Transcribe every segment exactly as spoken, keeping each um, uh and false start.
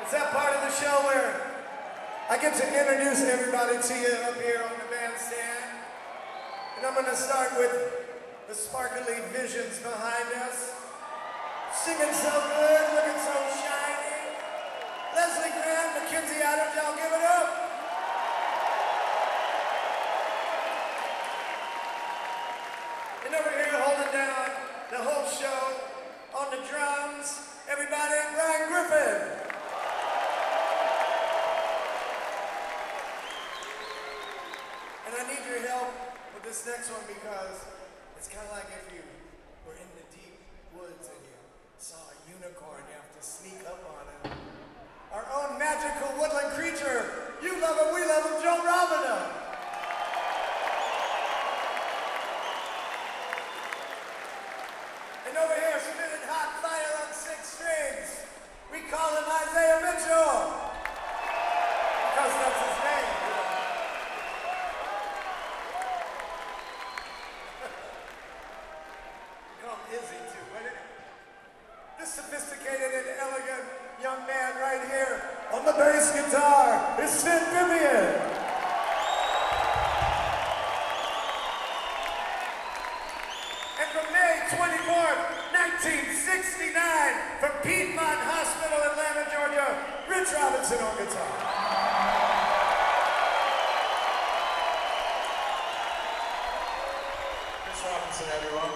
It's that part of the show where I get to introduce everybody to you up here on the bandstand. And I'm gonna start with the sparkly visions behind us. Singing so good, looking so shiny. Leslie Grant, Mackenzie Adams, y'all give it up. And over here holding down the whole show on the drums, everybody, Ryan Griffin. And I need your help with this next one because it's kind of like if you were in the deep woods and you saw a unicorn, you have to sneak up on it. Our own magical woodland creature, you love him, we love him, Joe Robina. And over here, spitting hot fire on six strings, we call him Isaiah Mitchell. Because that's his name. Izzy too, wouldn't it? This sophisticated and elegant young man right here on the bass guitar is Sid Vivian. And from May twenty-fourth, nineteen sixty-nine, from Piedmont Hospital, Atlanta, Georgia, Rich Robinson on guitar. Rich Robinson, everyone.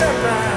step back.